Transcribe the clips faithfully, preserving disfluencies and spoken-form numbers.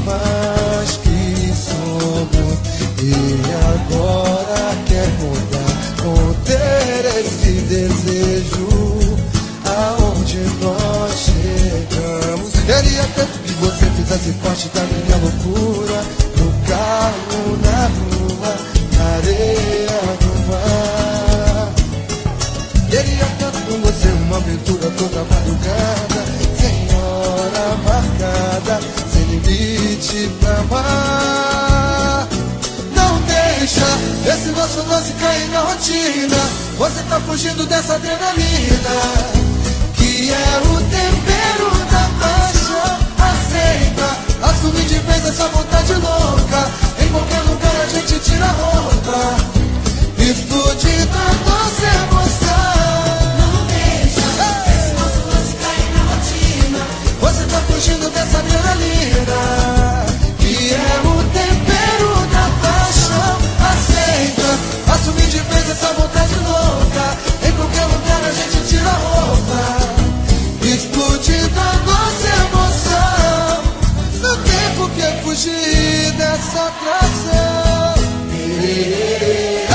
mais que somos. E agora quer mudar, conter esse desejo. Aonde nós chegamos. Queria tanto que você fizesse parte da minha loucura. No carro, na rua, na areia do mar. Queria tanto com você uma aventura toda madrugada, sem hora marcada, sem limite pra amar. Não deixa esse nosso lance cair na rotina. Você tá fugindo dessa adrenalina, que é o tempero da paixão. Aceita, assume de vez essa vontade louca. Em qualquer lugar a gente tira a roupa, explode da nossa emoção. Não deixa esse nosso lance cair na rotina. Você tá fugindo dessa adrenalina, que é o tempero da paixão. Aceita, assume de vez essa vontade louca. Em qualquer lugar a gente tira a roupa, explode da nossa emoção. Não tem por que fugir dessa atração. Hey!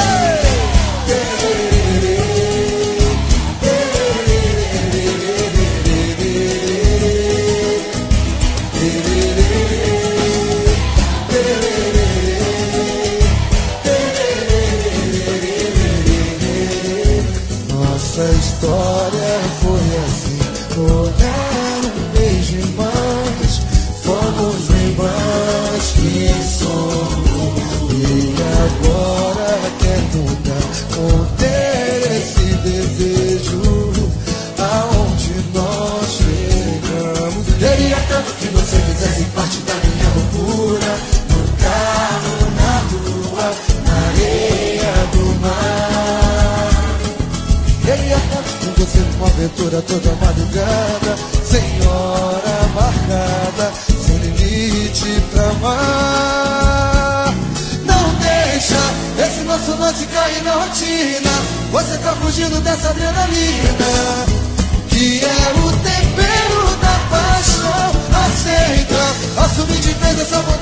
Nossa história foi assim, olhar um beijo e mais, fomos bem mais que somos. E agora quer mudar, conter esse desejo. Aonde nós chegamos. Queria tanto que você fizesse parte da minha loucura. No carro, na rua, na areia do mar. Queria tanto com você uma aventura toda madrugada, sem hora marcada, sem limite pra amar. Não deixa esse nosso lance cair na rotina. Você tá fugindo dessa adrenalina, que é o tempero da paixão. Aceita, assume de vez essa vontade